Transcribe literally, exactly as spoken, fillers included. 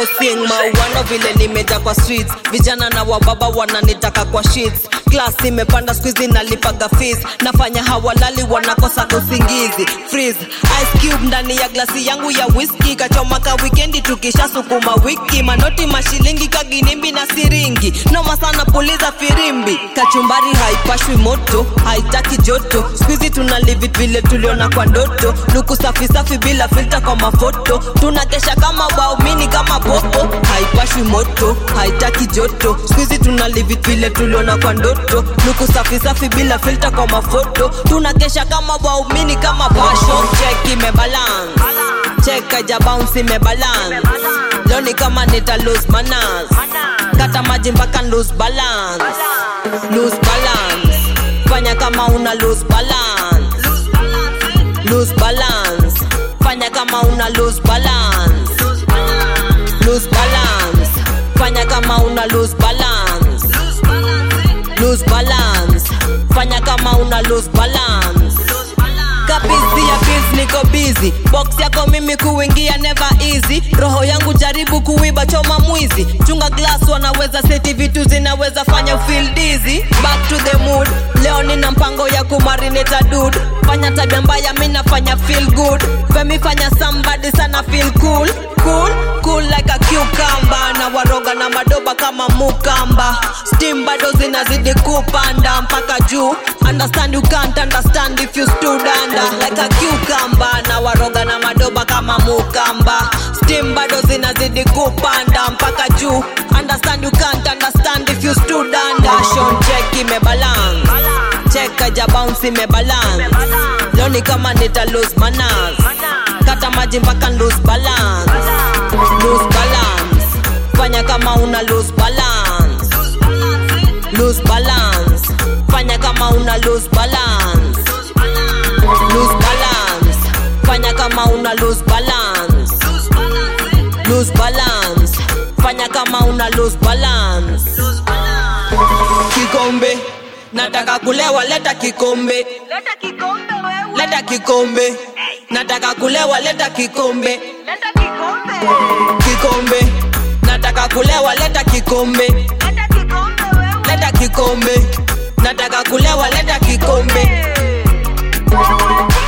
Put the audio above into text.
sing mauano vile nimeja kwa streets. Vijana na wababa wananitaka kwa sheets. Class imepanda squeeze nalipaga fees. Nafanya hawalali wanakosa usingizi. Freeze ice cube ndani ya glasi yangu ya whisky. Kachomaka weekendi tukisha sukuma wiki. Manoti mashilingi kaginimbi na siringi. Noma sana puliza firimbi. Kachumbari haipashwi moto, haitaki joto. Squeeze tunalive it vile tuliona kwa ndoto. Luku safi safi bila filter kwa mafoto. Tunakesha kama waumini kama popo. Haipashwi moto, haitaki joto. Squeeze tunalive it vile tuliona kwa ndoto. Luku safi safi bila filter kwa mafoto. Tunakesha kama waumini kama passion. Check ime balance, check aja bounce ime balance. Loni kama nita lose manners. Kata maji mpaka lose balance. Lose balance, fanya kama una lose balance. Lose balance, fanya kama una lose balance. Lose balance, fanya kama una lose balance. Lose balance, fanya kama una lose balance. Kabizi ya biz niko busy. Box yako mimi kuingia never easy. Roho yangu jaribu kuiba choma mwizi. Chunga glass wanaweza seti vitu zinaweza fanya feel dizzy. Back to the mood, leo nina mpango ya kumarinate a dude. Fanya tabia mbaya mimi nafanya feel good. Femi fanya somebody sana feel cool. Cool, cool like a cucumber. Na waroga na madoba kama mukamba. Steam bado zinazidi kupanda mpaka juu. Understand you can't understand if you stood under. Like a cucumber. Na waroga na madoba kama mukamba. Steam bado zinazidi kupanda mpaka juu. Understand you can't understand if you stood under. Fashion check ime balance, check aja bounce ime balance. Loni kama nita lose manners. Kata maji mpaka lose balance. Lose balance, fanya kama una lose balance. Lose balance, fanya kama una lose balance. Lose balance, fanya kama una lose balance. Lose balance, fanya kama una lose balance. Kikombe, nataka kulewa leta kikombe. Leta kikombe wewe. Leta kikombe, nataka kulewa leta kikombe. Leta kikombe. Kikombe, nataka kulewa leta kikombe. Leta kikombe wewe. Leta kikombe, nataka kulewa leta kikombe.